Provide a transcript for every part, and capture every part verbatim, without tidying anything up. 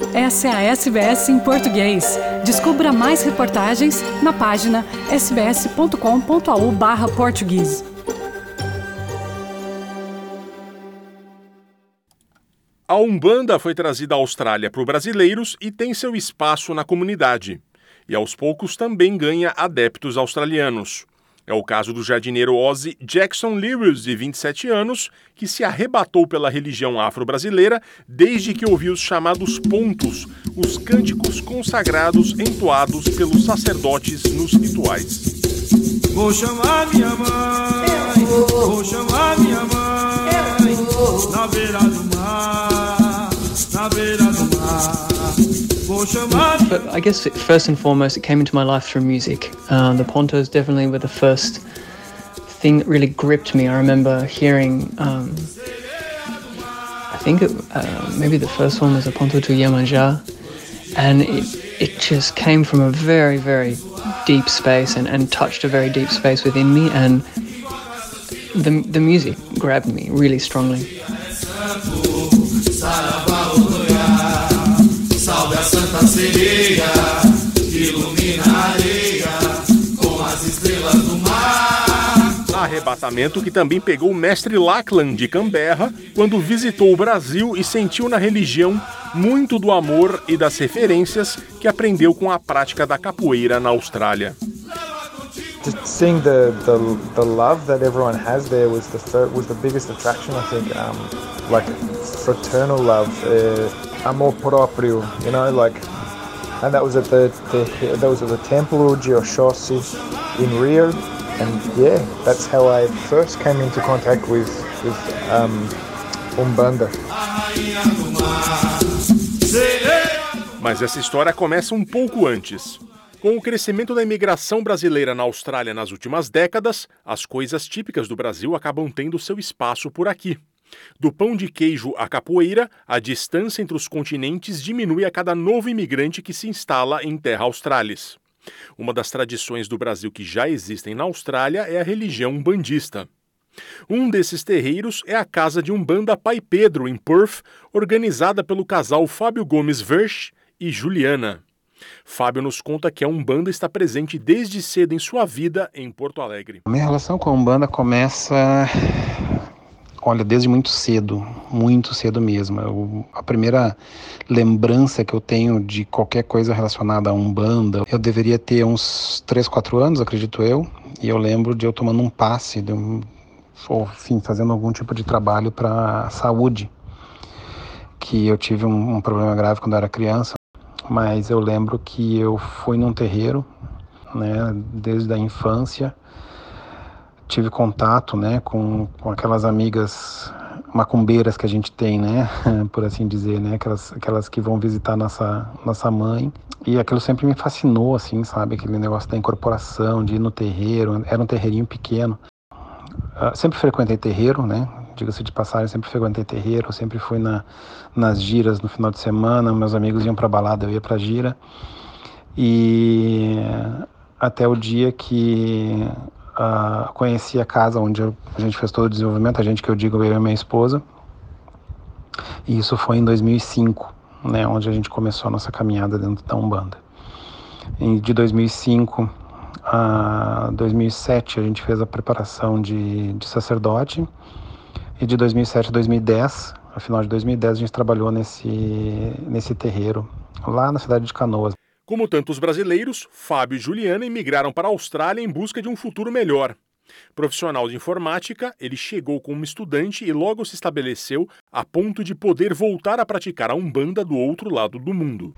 Essa é a S B S em português. Descubra mais reportagens na página sbs.com.au barra português. A Umbanda foi trazida à Austrália por brasileiros e tem seu espaço na comunidade. E aos poucos também ganha adeptos australianos. É o caso do jardineiro Ozzy Jackson Lewis, de vinte e sete anos, que se arrebatou pela religião afro-brasileira desde que ouviu os chamados pontos, os cânticos consagrados entoados pelos sacerdotes nos rituais. Vou chamar minha mãe, vou chamar minha mãe, na beira do mar, na beira do mar. But I guess first and foremost, it came into my life through music. Uh, the Pontos definitely were the first thing that really gripped me. I remember hearing, um, I think it, uh, maybe the first one was a Ponto to Iemanjá, and it, it just came from a very, very deep space and, and touched a very deep space within me, and the, the music grabbed me really strongly. Salve a Santa Sereia, ilumina a areia com as estrelas do mar. Arrebatamento que também pegou o mestre Lachlan de Canberra quando visitou o Brasil e sentiu na religião muito do amor e das referências que aprendeu com a prática da capoeira na Austrália. Just seeing the, the the love that everyone has there was the fir- was the biggest attraction, I think. Um, like fraternal love. Uh, amor próprio, you know, like, and that was at the, the that was at the Templo de Oxóssi in Rio, and yeah, that's how I first came into contact with with um, Umbanda. Mas essa história começa um pouco antes. Com o crescimento da imigração brasileira na Austrália nas últimas décadas, as coisas típicas do Brasil acabam tendo seu espaço por aqui. Do pão de queijo à capoeira, a distância entre os continentes diminui a cada novo imigrante que se instala em terra australis. Uma das tradições do Brasil que já existem na Austrália é a religião umbandista. Um desses terreiros é a Casa de Umbanda Pai Pedro, em Perth, organizada pelo casal Fábio Gomes Versch e Juliana. Fábio nos conta que a Umbanda está presente desde cedo em sua vida em Porto Alegre. A minha relação com a Umbanda começa... Olha, desde muito cedo, muito cedo mesmo. Eu, a primeira lembrança que eu tenho de qualquer coisa relacionada a Umbanda, eu deveria ter uns três, quatro anos, acredito eu, e eu lembro de eu tomando um passe, de um, ou, enfim, fazendo algum tipo de trabalho para a saúde, que eu tive um, um problema grave quando eu era criança, mas eu lembro que eu fui num terreiro, né, desde a infância. Tive contato, né, com, com aquelas amigas macumbeiras que a gente tem, né, por assim dizer, né, aquelas, aquelas que vão visitar nossa, nossa mãe. E aquilo sempre me fascinou, assim, sabe, aquele negócio da incorporação, de ir no terreiro. Era um terreirinho pequeno. Uh, sempre frequentei terreiro, né, diga-se de passagem, sempre frequentei terreiro, sempre fui na, nas giras no final de semana, meus amigos iam pra balada, eu ia pra gira. E até o dia que... Uh, conheci a casa onde eu, a gente fez todo o desenvolvimento, a gente que eu digo, eu e minha esposa, e isso foi em dois mil e cinco, né, onde a gente começou a nossa caminhada dentro da Umbanda. E de dois mil e cinco a dois mil e sete a gente fez a preparação de, de sacerdote, e de dois mil e sete a dois mil e dez, no final de dois mil e dez, a gente trabalhou nesse, nesse terreiro, lá na cidade de Canoas. Como tantos brasileiros, Fábio e Juliana imigraram para a Austrália em busca de um futuro melhor. Profissional de informática, ele chegou como estudante e logo se estabeleceu a ponto de poder voltar a praticar a Umbanda do outro lado do mundo.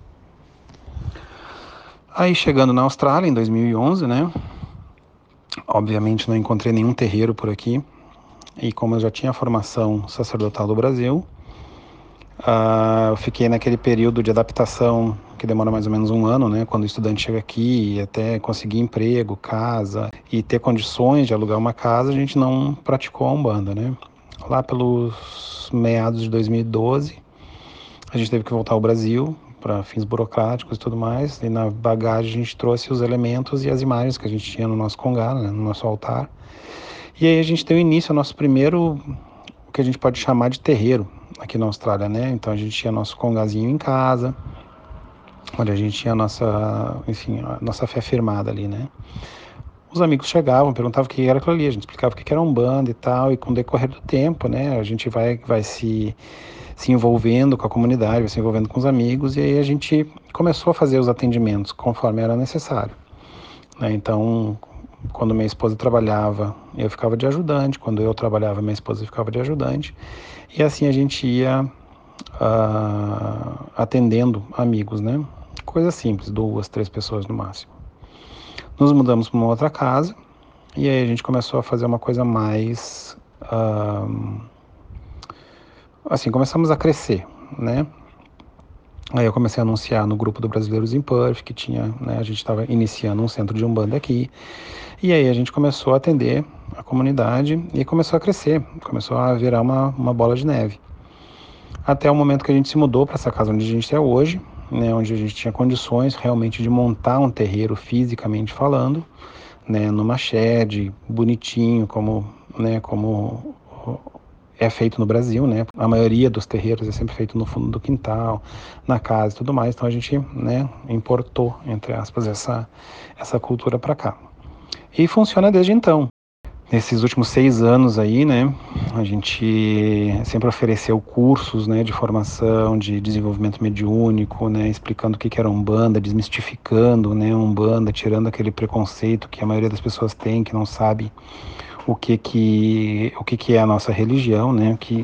Aí chegando na Austrália em dois mil e onze, né? Obviamente não encontrei nenhum terreiro por aqui. E como eu já tinha a formação sacerdotal do Brasil, uh, eu fiquei naquele período de adaptação que demora mais ou menos um ano, né? Quando o estudante chega aqui e até conseguir emprego, casa e ter condições de alugar uma casa, a gente não praticou a Umbanda, né? Lá pelos meados de dois mil e doze, a gente teve que voltar ao Brasil para fins burocráticos e tudo mais, e na bagagem a gente trouxe os elementos e as imagens que a gente tinha no nosso congá, né? No nosso altar. E aí a gente deu início ao nosso primeiro, o que a gente pode chamar de terreiro aqui na Austrália, né? Então a gente tinha nosso congazinho em casa, onde a gente tinha a nossa, enfim, a nossa fé firmada ali, né? Os amigos chegavam, perguntavam o que era aquilo ali, a gente explicava o que era Umbanda e tal, e com o decorrer do tempo, né, a gente vai, vai se, se envolvendo com a comunidade, vai se envolvendo com os amigos, e aí a gente começou a fazer os atendimentos conforme era necessário, né? Então, quando minha esposa trabalhava, eu ficava de ajudante, quando eu trabalhava, minha esposa ficava de ajudante, e assim a gente ia uh, atendendo amigos, né? Coisa simples, duas, três pessoas no máximo. Nos mudamos para uma outra casa e aí a gente começou a fazer uma coisa mais... Uh, assim, começamos a crescer, né? Aí eu comecei a anunciar no grupo do Brasileiros em Perth, que tinha, né, a gente estava iniciando um centro de Umbanda aqui. E aí a gente começou a atender a comunidade e começou a crescer, começou a virar uma, uma bola de neve. Até o momento que a gente se mudou para essa casa onde a gente está hoje, né, onde a gente tinha condições realmente de montar um terreiro fisicamente falando, né, numa shed, bonitinho, como, né, como é feito no Brasil, né? A maioria dos terreiros é sempre feito no fundo do quintal, na casa e tudo mais. Então a gente, né, importou, entre aspas, essa, essa cultura para cá. E funciona desde então. Nesses últimos seis anos aí, né, a gente sempre ofereceu cursos, né, de formação, de desenvolvimento mediúnico, né, explicando o que era Umbanda, desmistificando, né, Umbanda, tirando aquele preconceito que a maioria das pessoas tem, que não sabe o que que, o que, que é a nossa religião, né, que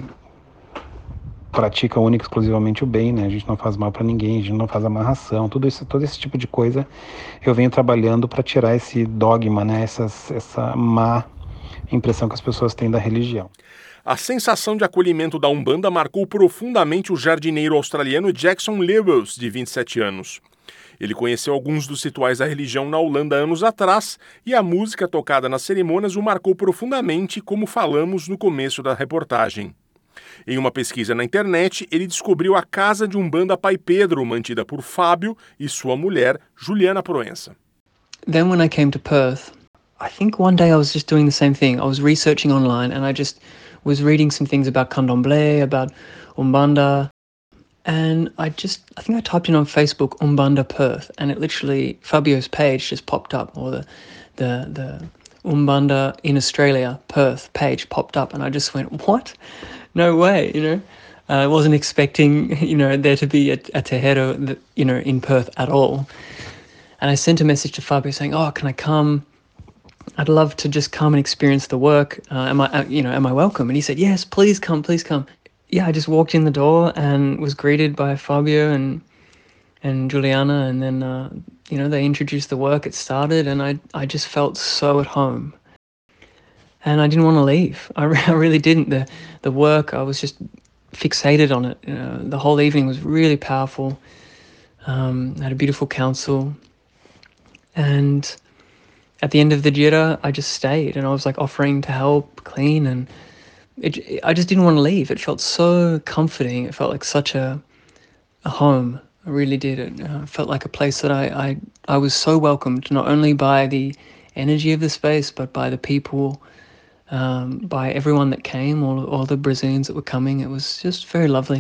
pratica única e exclusivamente o bem, né, a gente não faz mal para ninguém, a gente não faz amarração, tudo isso, todo esse tipo de coisa eu venho trabalhando para tirar esse dogma, né, essas, essa má impressão que as pessoas têm da religião. A sensação de acolhimento da Umbanda marcou profundamente o jardineiro australiano Jackson Lewis, de vinte e sete anos. Ele conheceu alguns dos rituais da religião na Holanda anos atrás e a música tocada nas cerimônias o marcou profundamente, como falamos no começo da reportagem. Em uma pesquisa na internet, ele descobriu a casa de Umbanda Pai Pedro, mantida por Fábio e sua mulher, Juliana Proença. Then when I came to Perth, I think one day I was just doing the same thing. I was researching online and I just was reading some things about Candomblé, about Umbanda. And I just, I think I typed in on Facebook Umbanda Perth and it literally, Fabio's page just popped up, or the, the, the Umbanda in Australia, Perth page popped up, and I just went, what? No way, you know? Uh, I wasn't expecting, you know, there to be a, a Terreiro, that, you know, in Perth at all. And I sent a message to Fabio saying, oh, can I come? I'd love to just come and experience the work. Uh, am I, uh, you know, am I welcome? And he said, yes, please come, please come. Yeah, I just walked in the door and was greeted by Fabio and and Juliana, and then uh, you know, they introduced the work. It started, and I I just felt so at home, and I didn't want to leave. I, re- I really didn't. The the work, I was just fixated on it. You know, the whole evening was really powerful. Um, I had a beautiful council, and at the end of the Jira, I just stayed, and I was like offering to help clean, and it, it, I just didn't want to leave. It felt so comforting. It felt like such a a home. I really did. It uh, felt like a place that I, I I was so welcomed, not only by the energy of the space, but by the people, um, by everyone that came, all all the Brazilians that were coming. It was just very lovely.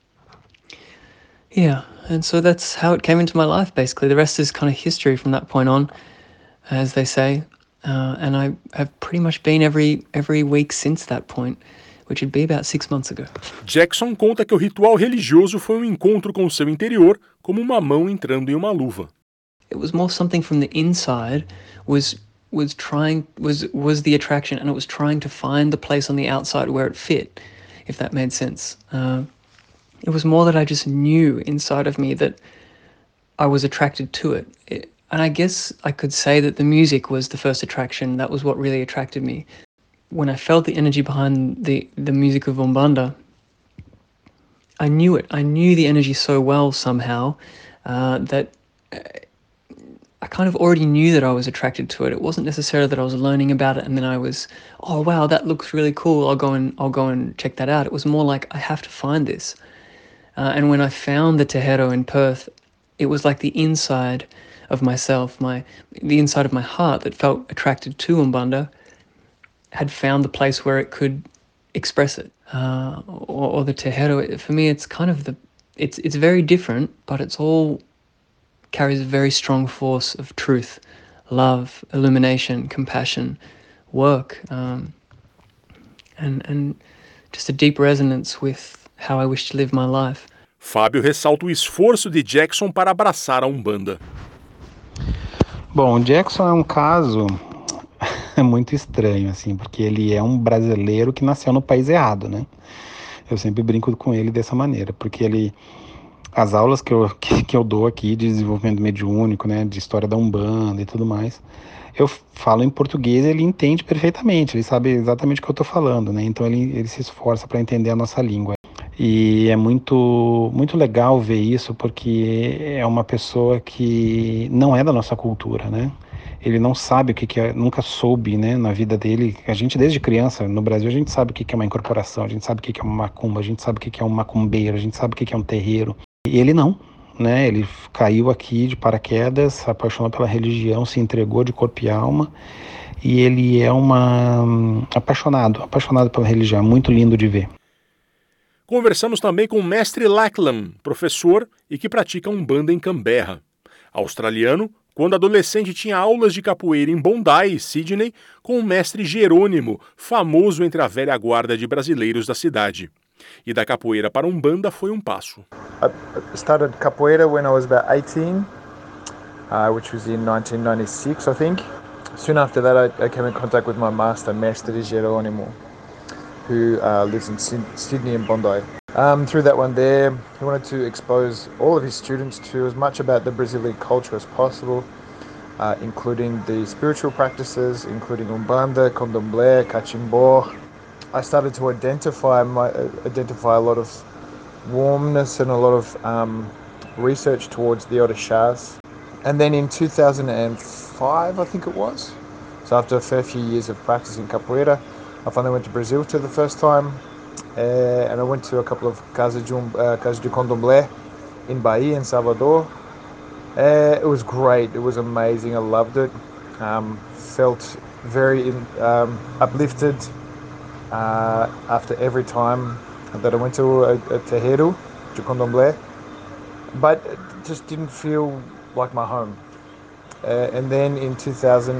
Yeah, and so that's how it came into my life, basically. The rest is kind of history from that point on, as they say. Uh, and I have pretty much been every every week since that point, which would be about six months ago. Jackson conta que o ritual religioso foi um encontro com o seu interior, como uma mão entrando em uma luva. It was more something from the inside, was was trying was was the attraction, and it was trying to find the place on the outside where it fit, if that made sense. Uh, it was more that I just knew inside of me that I was attracted to it. it. And I guess I could say that the music was the first attraction. That was what really attracted me. When I felt the energy behind the, the music of Umbanda, I knew it. I knew the energy so well somehow uh, that I kind of already knew that I was attracted to it. It wasn't necessarily that I was learning about it and then I was, oh wow, that looks really cool. I'll go and I'll go and check that out. It was more like I have to find this. Uh, and when I found the Terreiro in Perth, it was like the inside of myself, my the inside of my heart that felt attracted to Umbanda had found the place where it could express it. Uh, or, or the Terreiro, for me, it's kind of the, it's it's very different, but it's all carries a very strong force of truth, love, illumination, compassion, work, um, and, and just a deep resonance with how I wish to live my life. Fábio ressalta o esforço de Jackson para abraçar a Umbanda. Bom, o Jackson é um caso muito estranho, assim, porque ele é um brasileiro que nasceu no país errado, né? Eu sempre brinco com ele dessa maneira, porque ele, as aulas que eu, que, que eu dou aqui de desenvolvimento mediúnico, né, de história da Umbanda e tudo mais, eu falo em português e ele entende perfeitamente, ele sabe exatamente o que eu estou falando, né? Então ele, ele se esforça para entender a nossa língua. E é muito, muito legal ver isso, porque é uma pessoa que não é da nossa cultura, né? Ele não sabe o que, que é, nunca soube, né, na vida dele. A gente, desde criança, no Brasil, a gente sabe o que, que é uma incorporação, a gente sabe o que, que é uma macumba, a gente sabe o que, que é um macumbeiro, a gente sabe o que, que é um terreiro. E ele não, né? Ele caiu aqui de paraquedas, se apaixonou pela religião, se entregou de corpo e alma. E ele é uma um, apaixonado, apaixonado pela religião, é muito lindo de ver. Conversamos também com o mestre Lachlan, professor e que pratica Umbanda em Canberra. Australiano, quando adolescente tinha aulas de capoeira em Bondi, Sydney, com o mestre Jerônimo, famoso entre a velha guarda de brasileiros da cidade. E da capoeira para Umbanda foi um passo. I started capoeira when I was about eighteen, uh, which was in nineteen ninety-six, I think. Soon after that, I, I came in contact with my master, Mestre Jerônimo, who uh, lives in Sydney and Bondi. Um, through that one there, he wanted to expose all of his students to as much about the Brazilian culture as possible, uh, including the spiritual practices, including Umbanda, Candomblé, Cachimbo. I started to identify my, uh, identify a lot of warmness and a lot of um, research towards the Orixás. And then in two thousand five, I think it was, so after a fair few years of practicing capoeira, I finally went to Brazil for the first time, uh, and I went to a couple of Casas de, uh, Casas de Candomblé in Bahia, in Salvador. Uh, it was great, it was amazing, I loved it. Um, felt very in, um, uplifted uh, after every time that I went to a, a terreiro de Candomblé, but it just didn't feel like my home. Uh, and then in two thousand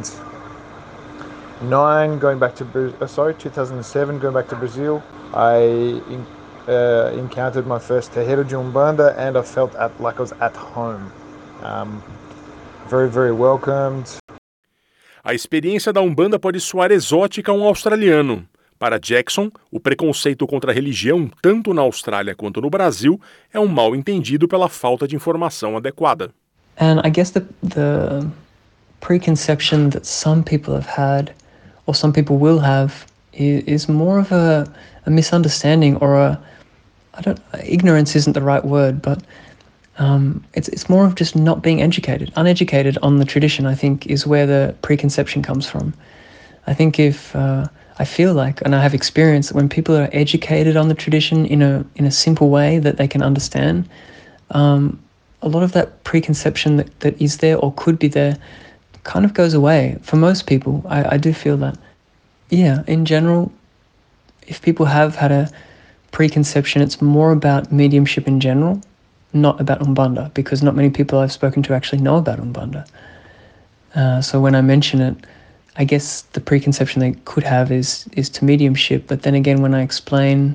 nine, going back to uh, sorry, two thousand seven, going back to Brazil, I in, uh, encountered my first terreiro de Umbanda, and I felt at, like I was at home. Um, very, very welcomed. A experiência da Umbanda pode soar exótica a um australiano. Para Jackson, o preconceito contra a religião, tanto na Austrália quanto no Brasil, é um mal entendido pela falta de informação adequada. And I guess the the preconception that some people have had, or some people will have, is, is more of a, a misunderstanding or a, I don't, ignorance isn't the right word, but um, it's it's more of just not being educated. Uneducated on the tradition, I think, is where the preconception comes from. I think if uh, I feel like, and I have experienced, that when people are educated on the tradition in a in a simple way that they can understand, um, a lot of that preconception that, that is there or could be there kind of goes away. For most people, I, I do feel that. Yeah, in general, if people have had a preconception, it's more about mediumship in general, not about Umbanda, because not many people I've spoken to actually know about Umbanda. Uh, so when I mention it, I guess the preconception they could have is is to mediumship, but then again, when I explain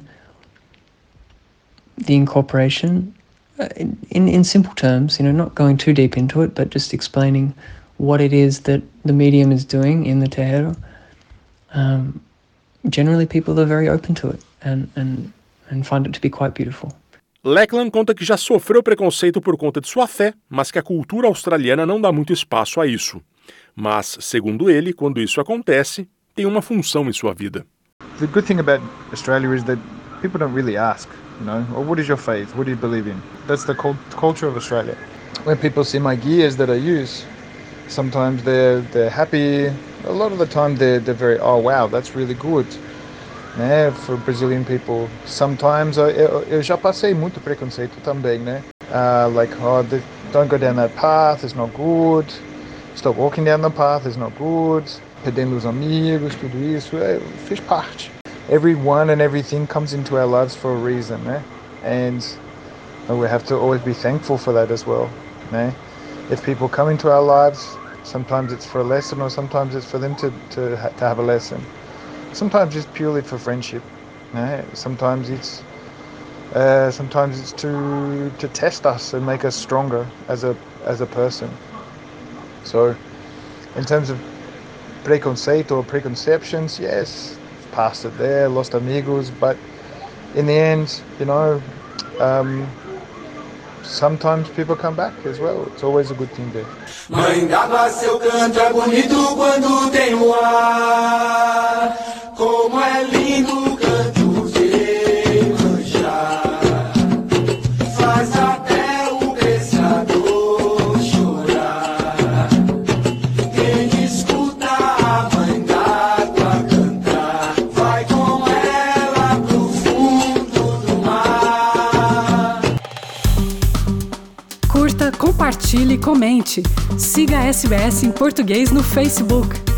the incorporation, uh, in, in, in simple terms, you know, not going too deep into it, but just explaining what it is that the medium is doing in the terreiro, um, generally people are very open to it and, and, and find it to be quite beautiful. Lachlan conta que já sofreu preconceito por conta de sua fé, mas que a cultura australiana não dá muito espaço a isso. Mas, segundo ele, quando isso acontece, tem uma função em sua vida. The good thing about Australia is that people don't really ask, you know, well, what is your faith? What do you believe in? That's the cult- culture of Australia. When people see my gears that I use, sometimes they're they're happy. A lot of the time they're they're very, oh wow, that's really good. Né? For Brazilian people, sometimes eu, eu já passei muito preconceito também, né? Uh, like, oh, the, don't go down that path, it's not good. Stop walking down the path, it's not good. Perdendo os amigos, tudo isso, é, fez parte. Everyone and everything comes into our lives for a reason, né? And we have to always be thankful for that as well, né? if people come into our lives, sometimes it's for a lesson, or sometimes it's for them to to, ha- to have a lesson. Sometimes it's purely for friendship. You know? Sometimes it's uh, sometimes it's to to test us and make us stronger as a as a person. So, in terms of preconceito or preconceptions, yes, passed it there, lost amigos, but in the end, you know, um, sometimes people come back as well. It's always a good thing there. Mãe d'água, seu canto é bonito quando tem o ar. Como é lindo o canto de manchar. Faz até o pescador chorar. Quem escuta a mãe d'água cantar, vai com ela pro fundo do mar. Curta, compartilhe, comente. Siga a S B S em Português no Facebook.